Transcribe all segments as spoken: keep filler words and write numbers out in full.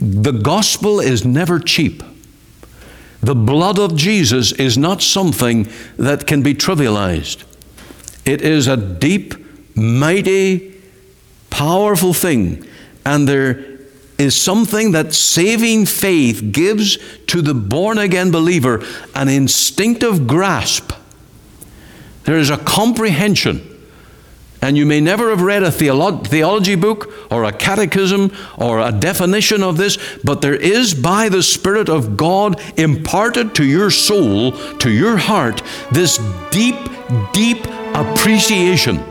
The gospel is never cheap. The blood of Jesus is not something that can be trivialized. It is a deep, mighty, powerful thing. And there is something that saving faith gives to the born-again believer, an instinctive grasp. There is a comprehension. And you may never have read a theolo- theology book or a catechism or a definition of this, but there is by the Spirit of God imparted to your soul, to your heart, this deep, deep appreciation.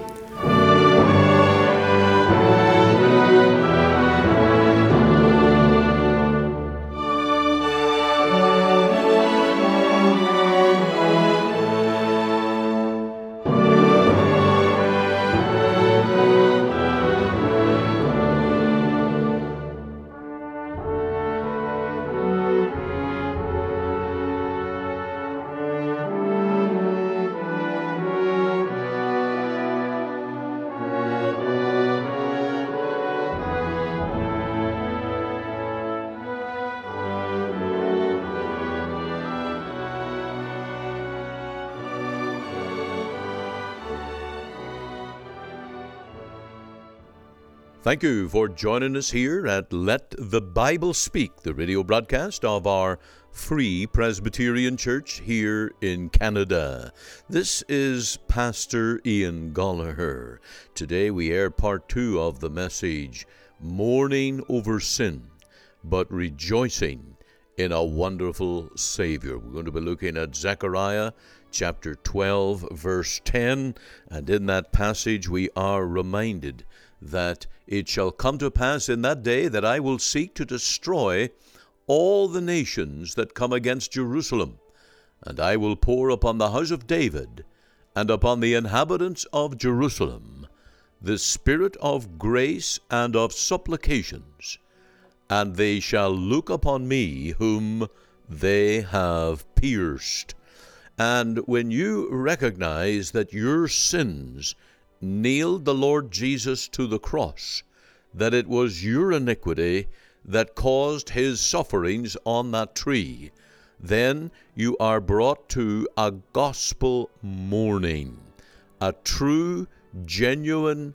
Thank you for joining us here at Let the Bible Speak, the radio broadcast of our Free Presbyterian Church here in Canada. This is Pastor Ian Gollaher. Today we air part two of the message, Mourning Over Sin, but Rejoicing in a Wonderful Savior. We're going to be looking at Zechariah chapter twelve, verse ten, and in that passage we are reminded that it shall come to pass in that day that I will seek to destroy all the nations that come against Jerusalem, and I will pour upon the house of David and upon the inhabitants of Jerusalem the spirit of grace and of supplications, and they shall look upon me whom they have pierced. And when you recognize that your sins nailed the Lord Jesus to the cross, that it was your iniquity that caused his sufferings on that tree, then you are brought to a gospel mourning, a true, genuine,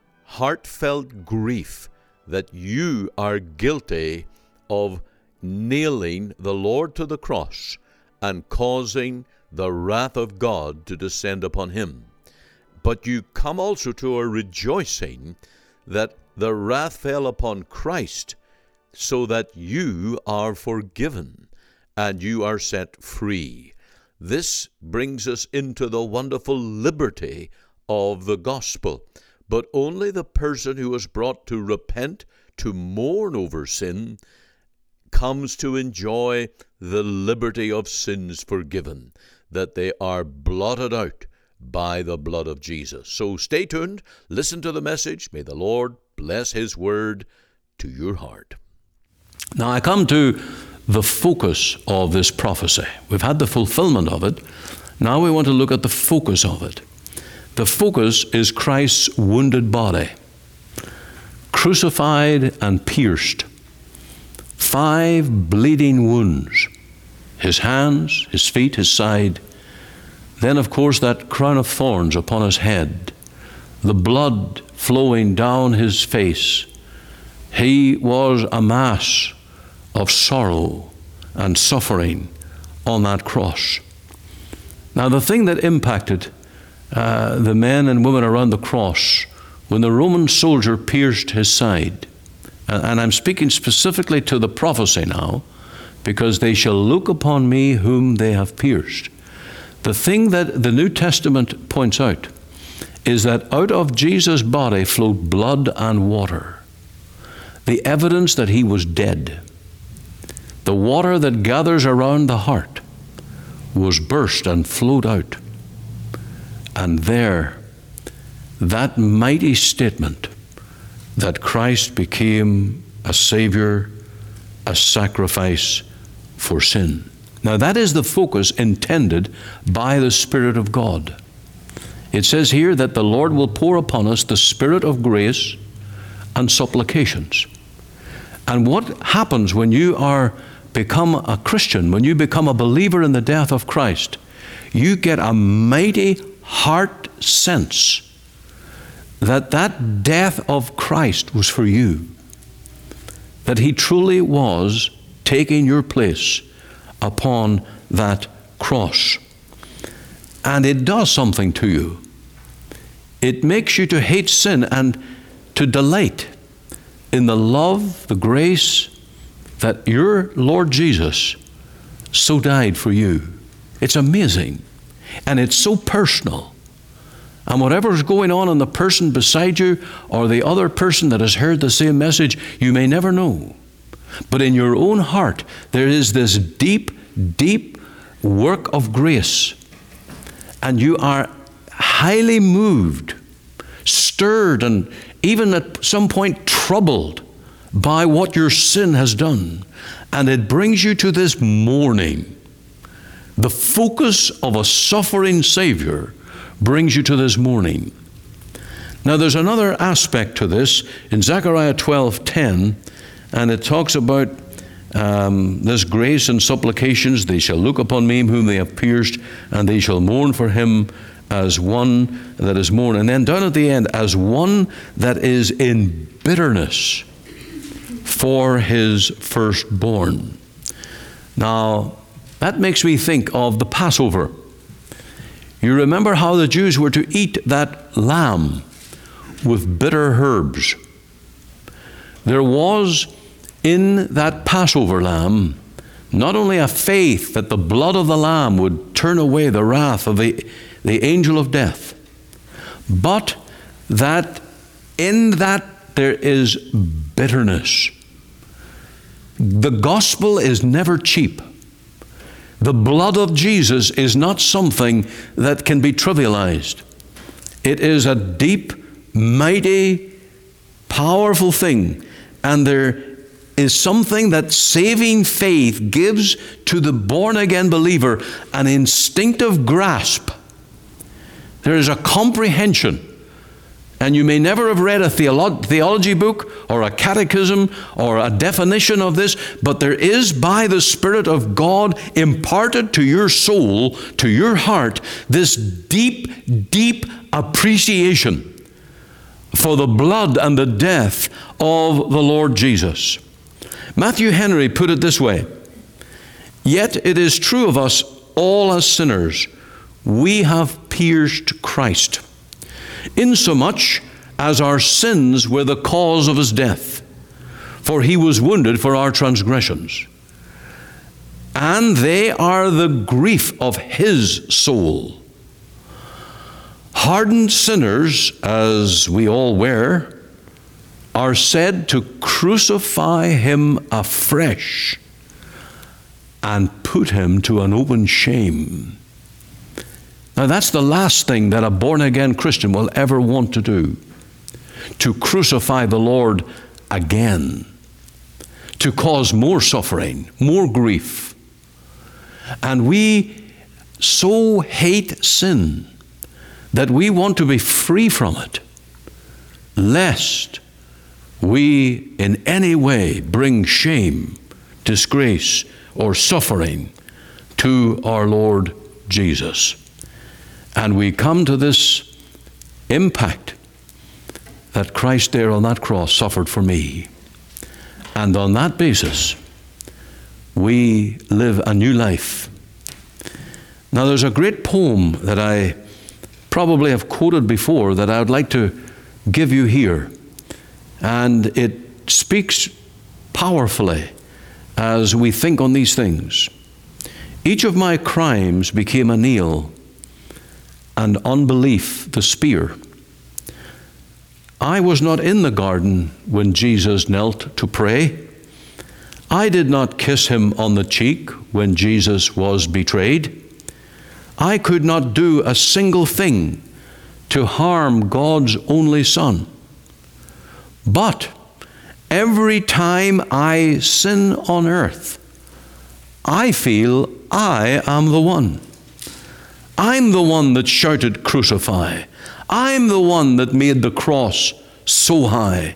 heartfelt grief that you are guilty of nailing the Lord to the cross and causing the wrath of God to descend upon him. But you come also to a rejoicing that the wrath fell upon Christ, so that you are forgiven and you are set free. This brings us into the wonderful liberty of the gospel. But only the person who is brought to repent, to mourn over sin, comes to enjoy the liberty of sins forgiven, that they are blotted out by the blood of Jesus. So stay tuned, listen to the message. May the Lord bless his word to your heart. Now I come to the focus of this prophecy. We've had the fulfillment of it. Now we want to look at the focus of it. The focus is Christ's wounded body, crucified and pierced. Five bleeding wounds, his hands, his feet, his side. Then, of course, that crown of thorns upon his head, the blood flowing down his face. He was a mass of sorrow and suffering on that cross. Now, the thing that impacted uh, the men and women around the cross when the Roman soldier pierced his side, and, and I'm speaking specifically to the prophecy now, because they shall look upon me whom they have pierced. The thing that the New Testament points out is that out of Jesus' body flowed blood and water, the evidence that he was dead. The water that gathers around the heart was burst and flowed out. And there, that mighty statement that Christ became a Savior, a sacrifice for sin. Now that is the focus intended by the Spirit of God. It says here that the Lord will pour upon us the spirit of grace and supplications. And what happens when you are become a Christian, when you become a believer in the death of Christ, you get a mighty heart sense that that death of Christ was for you, that he truly was taking your place upon that cross. And it does something to you. It makes you to hate sin and to delight in the love, the grace that your Lord Jesus so died for you. It's amazing. And it's so personal. And whatever's going on in the person beside you or the other person that has heard the same message, you may never know. But in your own heart, there is this deep, deep work of grace. And you are highly moved, stirred, and even at some point troubled by what your sin has done. And it brings you to this mourning. The focus of a suffering Savior brings you to this mourning. Now there's another aspect to this in Zechariah twelve ten, and it talks about um, this grace and supplications. They shall look upon me whom they have pierced, and they shall mourn for him as one that is mourned. And then down at the end, as one that is in bitterness for his firstborn. Now, that makes me think of the Passover. You remember how the Jews were to eat that lamb with bitter herbs. There was in that Passover lamb not only a faith that the blood of the lamb would turn away the wrath of the, the angel of death, but that in that there is bitterness. The gospel is never cheap. The blood of Jesus is not something that can be trivialized. It is a deep, mighty, powerful thing. And there is something that saving faith gives to the born-again believer, an instinctive grasp. There is a comprehension. And you may never have read a theolo- theology book or a catechism or a definition of this, but there is by the Spirit of God imparted to your soul, to your heart, this deep, deep appreciation for the blood and the death of the Lord Jesus. Matthew Henry put it this way: "Yet it is true of us all as sinners, we have pierced Christ, insomuch as our sins were the cause of his death. For he was wounded for our transgressions, and they are the grief of his soul. Hardened sinners, as we all were, are said to crucify him afresh and put him to an open shame." Now that's the last thing that a born-again Christian will ever want to do, to crucify the Lord again, to cause more suffering, more grief. And we so hate sin that we want to be free from it, lest we in any way bring shame, disgrace, or suffering to our Lord Jesus. And we come to this impact that Christ there on that cross suffered for me. And on that basis, we live a new life. Now there's a great poem that I probably have quoted before that I would like to give you here. And it speaks powerfully as we think on these things. "Each of my crimes became a nail, and unbelief the spear. I was not in the garden when Jesus knelt to pray. I did not kiss him on the cheek when Jesus was betrayed. I could not do a single thing to harm God's only Son. But every time I sin on earth, I feel I am the one. I'm the one that shouted, 'Crucify.' I'm the one that made the cross so high.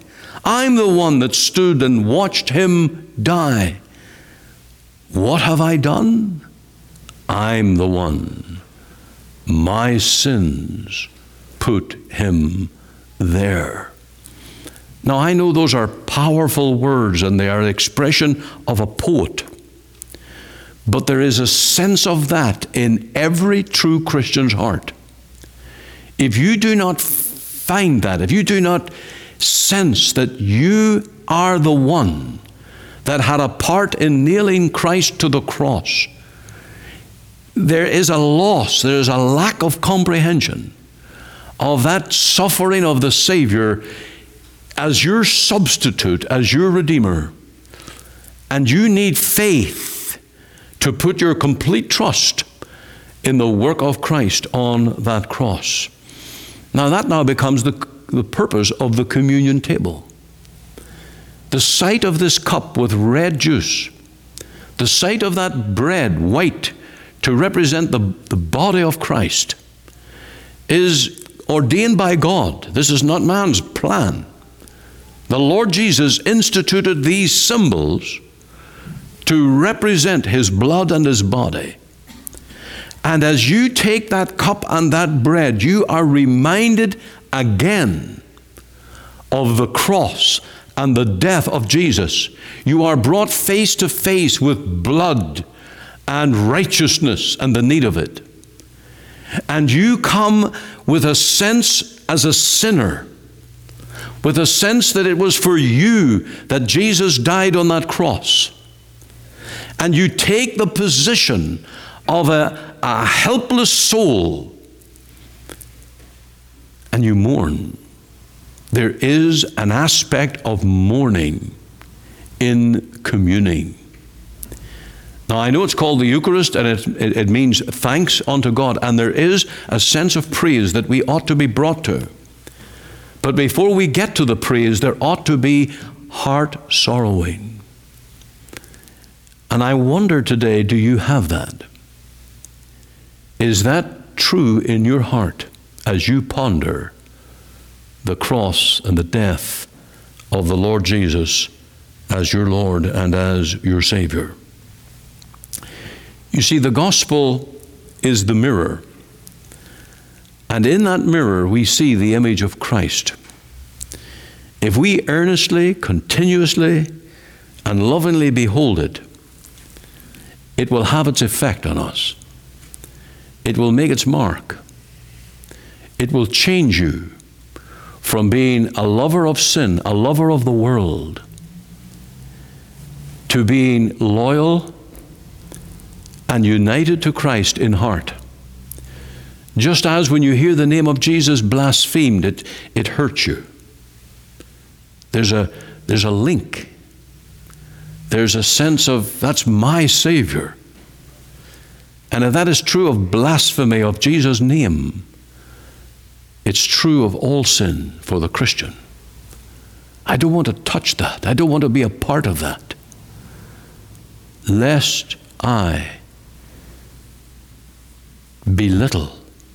I'm the one that stood and watched him die. What have I done? I'm the one. My sins put him there. Now, I know those are powerful words and they are the expression of a poet. But there is a sense of that in every true Christian's heart. If you do not find that, if you do not sense that you are the one that had a part in nailing Christ to the cross, there is a loss, there is a lack of comprehension of that suffering of the Savior as your substitute, as your Redeemer. And you need faith to put your complete trust in the work of Christ on that cross. Now that now becomes the, the purpose of the communion table. The sight of this cup with red juice, the sight of that bread white to represent the, the body of Christ, is ordained by God. This is not man's plan. The Lord Jesus instituted these symbols to represent his blood and his body. And as you take that cup and that bread, you are reminded again of the cross and the death of Jesus. You are brought face to face with blood and righteousness and the need of it. And you come with a sense as a sinner, with a sense that it was for you that Jesus died on that cross. And you take the position of a, a helpless soul and you mourn. There is an aspect of mourning in communing. Now, I know it's called the Eucharist, and it, it, it means thanks unto God, and there is a sense of praise that we ought to be brought to. But before we get to the praise, there ought to be heart sorrowing. And I wonder today, do you have that? Is that true in your heart as you ponder the cross and the death of the Lord Jesus as your Lord and as your Savior? You see, the gospel is the mirror. And in that mirror, we see the image of Christ. If we earnestly, continuously, and lovingly behold it, it will have its effect on us. It will make its mark. It will change you from being a lover of sin, a lover of the world, to being loyal and united to Christ in heart. Just as when you hear the name of Jesus blasphemed, it, it hurts you. There's a, there's a link. There's a sense of, that's my Savior. And if that is true of blasphemy of Jesus' name, it's true of all sin for the Christian. I don't want to touch that. I don't want to be a part of that. Lest I belittle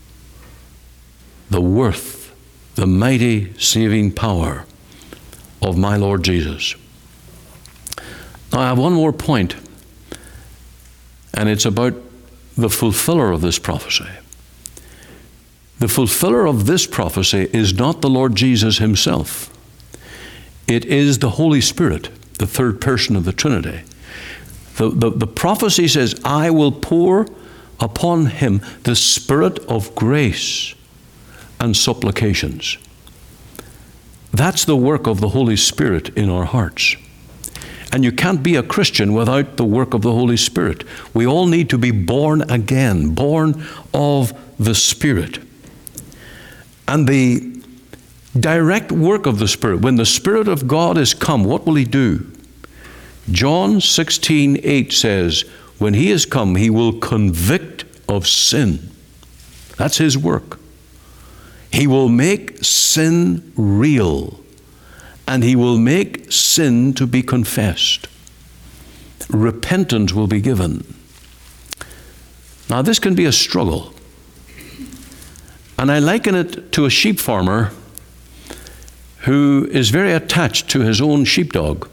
the worth, the mighty saving power of my Lord Jesus. Now I have one more point, and it's about the fulfiller of this prophecy. The fulfiller of this prophecy is not the Lord Jesus himself. It is the Holy Spirit, the third person of the Trinity. The, the, the prophecy says, I will pour upon him the spirit of grace and supplications. That's the work of the Holy Spirit in our hearts. And you can't be a Christian without the work of the Holy Spirit. We all need to be born again, born of the Spirit. And the direct work of the Spirit, when the Spirit of God is come, what will he do? John sixteen eight says, when he is come, he will convict of sin. That's his work. He will make sin real, and he will make sin to be confessed. Repentance will be given. Now, this can be a struggle. And I liken it to a sheep farmer who is very attached to his own sheepdog.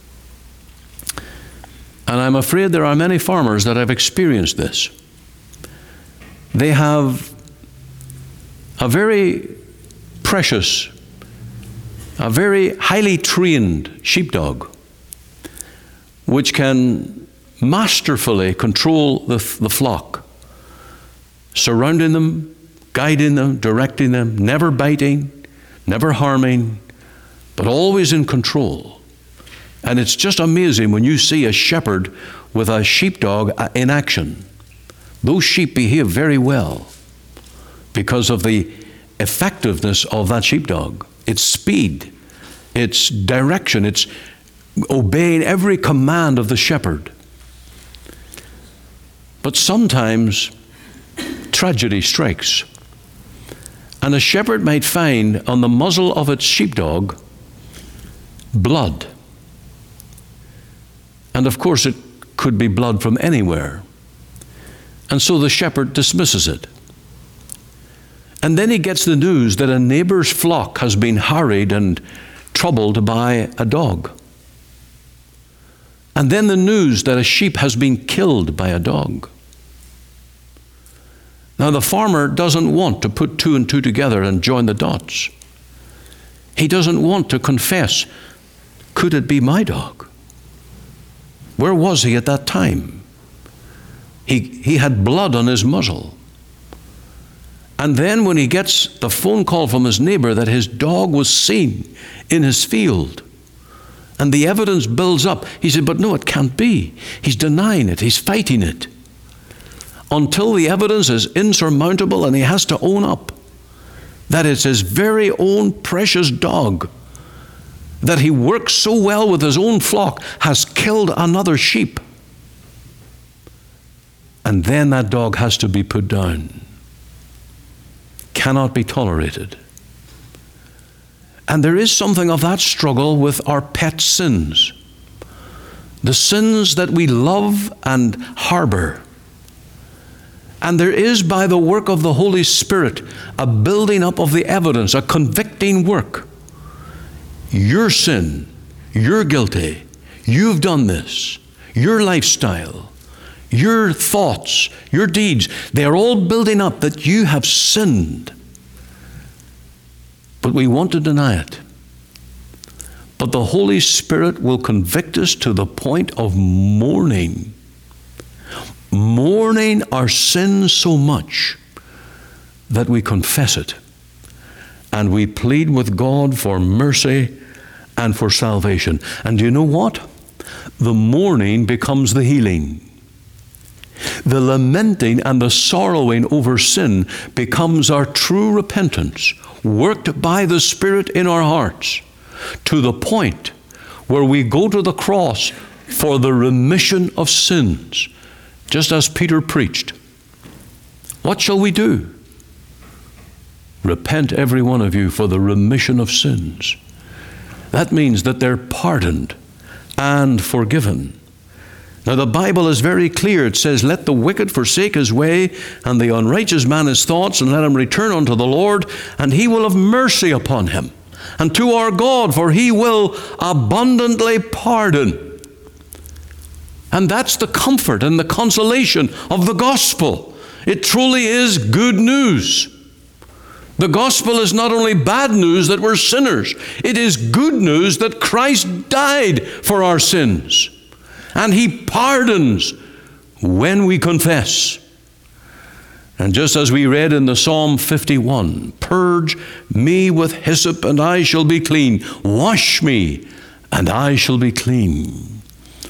And I'm afraid there are many farmers that have experienced this. They have a very precious, a very highly trained sheepdog, which can masterfully control the, the flock, surrounding them, guiding them, directing them, never biting, never harming, but always in control. And it's just amazing when you see a shepherd with a sheepdog in action. Those sheep behave very well because of the effectiveness of that sheepdog. Its speed, its direction, its obeying every command of the shepherd. But sometimes tragedy strikes, and a shepherd might find on the muzzle of its sheepdog blood. And of course it could be blood from anywhere. And so the shepherd dismisses it. And then he gets the news that a neighbor's flock has been harried and troubled by a dog. And then the news that a sheep has been killed by a dog. Now the farmer doesn't want to put two and two together and join the dots. He doesn't want to confess, could it be my dog? Where was he at that time? He, he had blood on his muzzle. And then when he gets the phone call from his neighbor that his dog was seen in his field, and the evidence builds up, he said, but no, it can't be. He's denying it. He's fighting it. Until the evidence is insurmountable and he has to own up that it's his very own precious dog that he works so well with his own flock has killed another sheep. And then that dog has to be put down. Cannot be tolerated. And there is something of that struggle with our pet sins. The sins that we love and harbor. And there is, by the work of the Holy Spirit, a building up of the evidence, a convicting work. Your sin, you're guilty, you've done this, your lifestyle, your thoughts, your deeds, they're all building up that you have sinned. But we want to deny it. But the Holy Spirit will convict us to the point of mourning. Mourning our sin so much that we confess it. And we plead with God for mercy and for salvation. And do you know what? The mourning becomes the healing. The lamenting and the sorrowing over sin becomes our true repentance, worked by the Spirit in our hearts, to the point where we go to the cross for the remission of sins, just as Peter preached. What shall we do? Repent, every one of you, for the remission of sins. That means that they're pardoned and forgiven. Now the Bible is very clear. It says, let the wicked forsake his way, and the unrighteous man his thoughts, and let him return unto the Lord, and he will have mercy upon him. And to our God, for he will abundantly pardon. And that's the comfort and the consolation of the gospel. It truly is good news. The gospel is not only bad news that we're sinners, it is good news that Christ died for our sins. And he pardons when we confess. And just as we read in the Psalm fifty-one, purge me with hyssop and I shall be clean. Wash me and I shall be clean.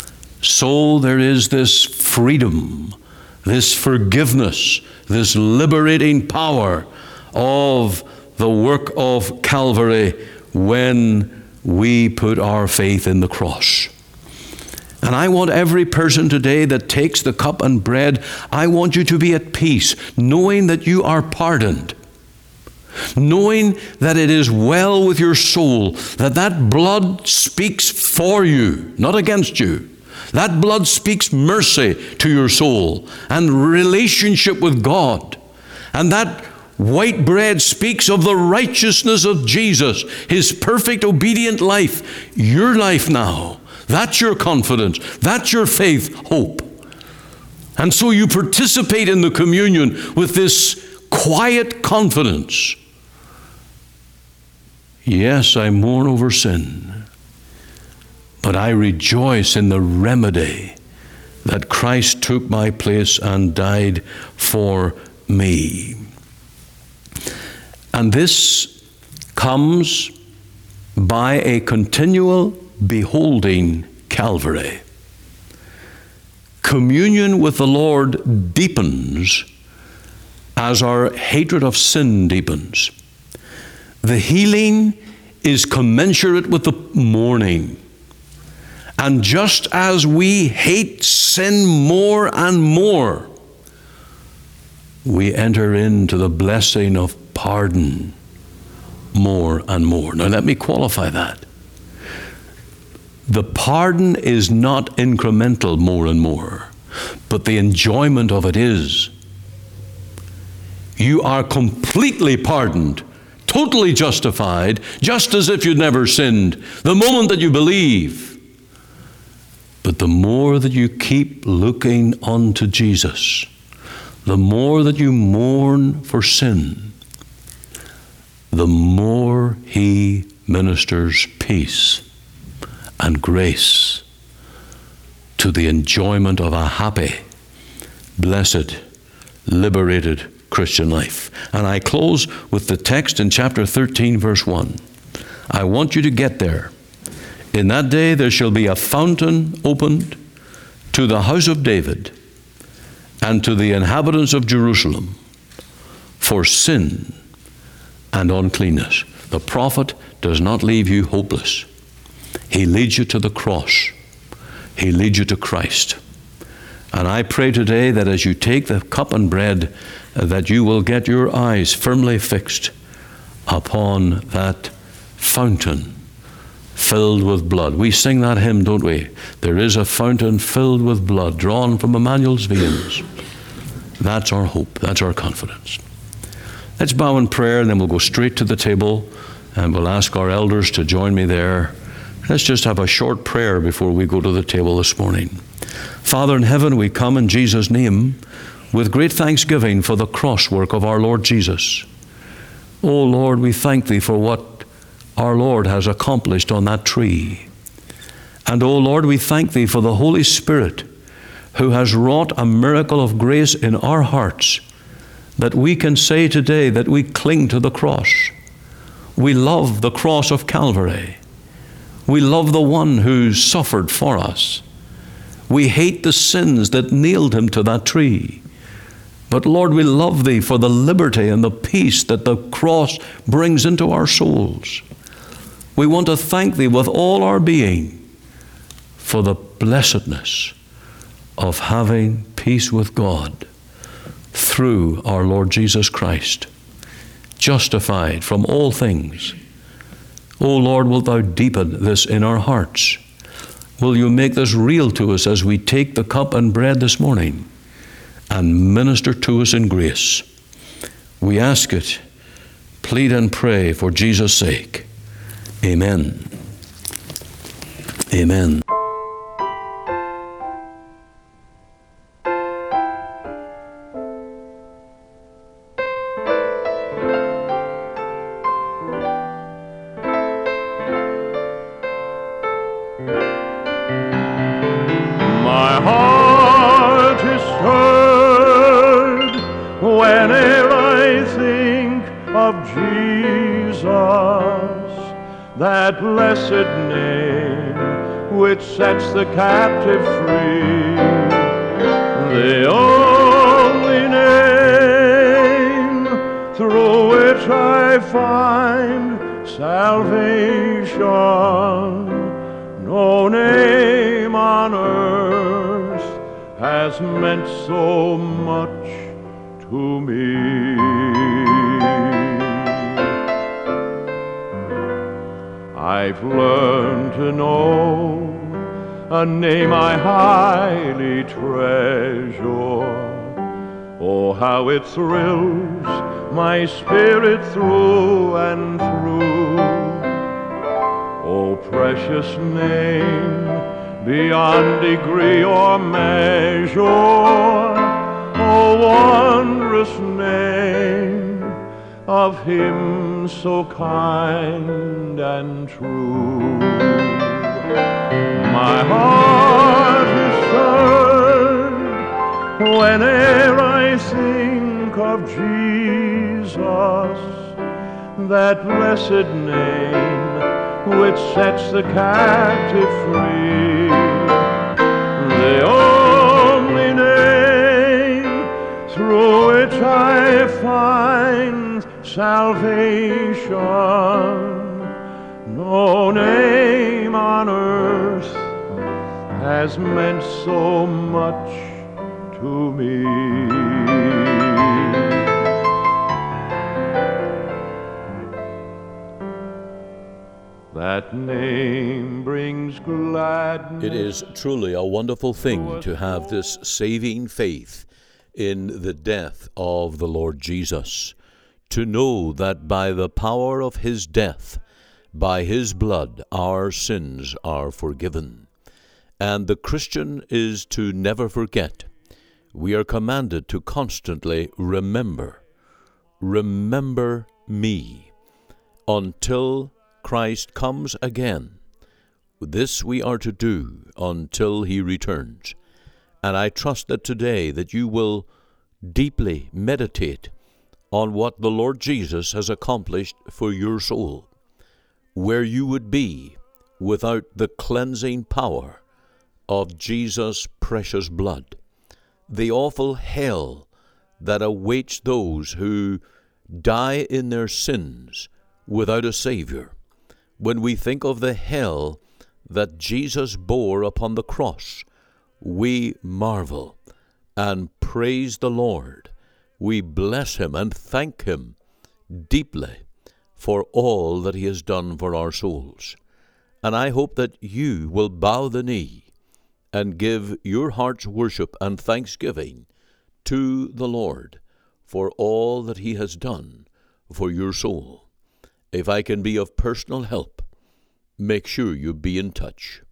So there is this freedom, this forgiveness, this liberating power of the work of Calvary when we put our faith in the cross. And I want every person today that takes the cup and bread, I want you to be at peace, knowing that you are pardoned, knowing that it is well with your soul, that that blood speaks for you, not against you. That blood speaks mercy to your soul and relationship with God. And that White bread speaks of the righteousness of Jesus, his perfect obedient life. Your life now. That's your confidence. That's your faith, hope. And so you participate in the communion with this quiet confidence. Yes, I mourn over sin, but I rejoice in the remedy that Christ took my place and died for me. And this comes by a continual beholding Calvary. Communion with the Lord deepens as our hatred of sin deepens. The healing is commensurate with the mourning. And just as we hate sin more and more, we enter into the blessing of pardon more and more. Now let me qualify that. The pardon is not incremental more and more, but the enjoyment of it is. You are completely pardoned, totally justified, just as if you'd never sinned, the moment that you believe. But the more that you keep looking unto Jesus, the more that you mourn for sin, the more he ministers peace and grace to the enjoyment of a happy, blessed, liberated Christian life. And I close with the text in chapter thirteen, verse one. I want you to get there. In that day there shall be a fountain opened to the house of David and to the inhabitants of Jerusalem for sin and uncleanness. The prophet does not leave you hopeless. He leads you to the cross. He leads you to Christ. And I pray today that as you take the cup and bread, uh, that you will get your eyes firmly fixed upon that fountain filled with blood. We sing that hymn, don't we? There is a fountain filled with blood drawn from Emmanuel's veins. That's our hope. That's our confidence. Let's bow in prayer, and then we'll go straight to the table, and we'll ask our elders to join me there. Let's just have a short prayer before we go to the table this morning. Father in heaven, we come in Jesus' name with great thanksgiving for the cross work of our Lord Jesus. Oh Lord, we thank thee for what our Lord has accomplished on that tree. And oh Lord, we thank thee for the Holy Spirit who has wrought a miracle of grace in our hearts, that we can say today that we cling to the cross. We love the cross of Calvary. We love the one who suffered for us. We hate the sins that nailed him to that tree. But Lord, we love thee for the liberty and the peace that the cross brings into our souls. We want to thank thee with all our being for the blessedness of having peace with God through our Lord Jesus Christ, justified from all things. O Lord, wilt thou deepen this in our hearts? Will you make this real to us as we take the cup and bread this morning and minister to us in grace? We ask it, plead and pray for Jesus' sake. Amen. Amen. That blessed name which sets the captive free, the only name through which I find salvation. No name on earth has meant so much to me. I've learned to know a name I highly treasure, Oh, how it thrills my spirit through and through. Oh, precious name, beyond degree or measure. Oh, wondrous name of Him so kind and true. My heart is stirred whene'er I think of Jesus, that blessed name which sets the captive free, the only name through which I find salvation. No name on earth has meant so much to me. That name brings gladness. It is truly a wonderful thing to have this saving faith in the death of the Lord Jesus, to know that by the power of His death, by His blood, our sins are forgiven. And the Christian is to never forget. We are commanded to constantly remember. Remember me until Christ comes again. This we are to do until He returns. And I trust that today that you will deeply meditate on what the Lord Jesus has accomplished for your soul, where you would be without the cleansing power of Jesus' precious blood, the awful hell that awaits those who die in their sins without a Savior. When we think of the hell that Jesus bore upon the cross, we marvel and praise the Lord. We bless Him and thank Him deeply for all that He has done for our souls. And I hope that you will bow the knee and give your heart's worship and thanksgiving to the Lord for all that He has done for your soul. If I can be of personal help, make sure you be in touch.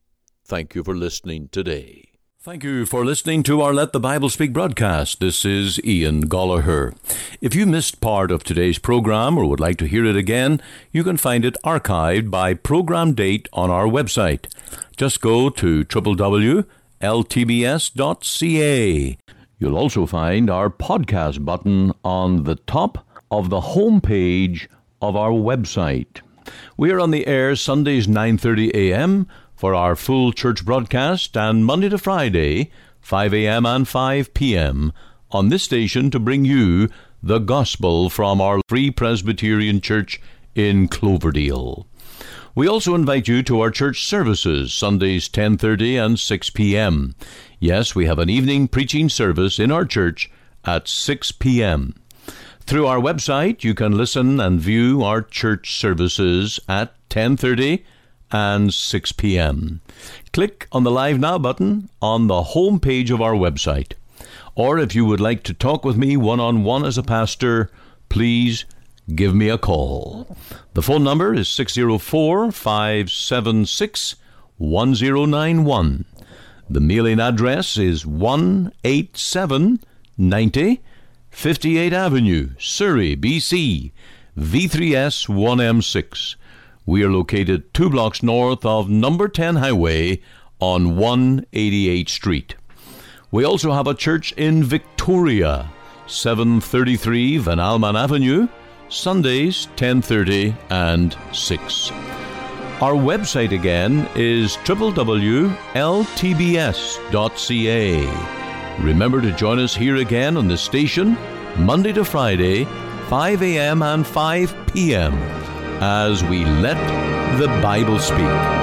Thank you for listening today. Thank you for listening to our Let the Bible Speak broadcast. This is Ian Gollaher. If you missed part of today's program or would like to hear it again, you can find it archived by program date on our website. Just go to w w w dot l t b s dot c a. You'll also find our podcast button on the top of the home page of our website. We are on the air Sundays nine thirty a.m. for our full church broadcast, and Monday to Friday, five a.m. and five p.m. on this station to bring you the gospel from our Free Presbyterian Church in Cloverdale. We also invite you to our church services, Sundays ten thirty and six p.m. Yes, we have an evening preaching service in our church at six p.m. Through our website, you can listen and view our church services at ten thirty and six p.m. Click on the Live Now button on the home page of our website. Or if you would like to talk with me one-on-one as a pastor, please give me a call. The phone number is six oh four, five seven six, one oh nine one. The mailing address is one eighty-seven ninety fifty-eighth Avenue, Surrey, B C, V three S one M six. We are located two blocks north of number ten Highway on one eighty-eighth Street. We also have a church in Victoria, seven thirty-three Van Alman Avenue, Sundays ten thirty and six. Our website again is w w w dot l t b s dot c a. Remember to join us here again on the station, Monday to Friday, five a.m. and five p.m. as we let the Bible speak.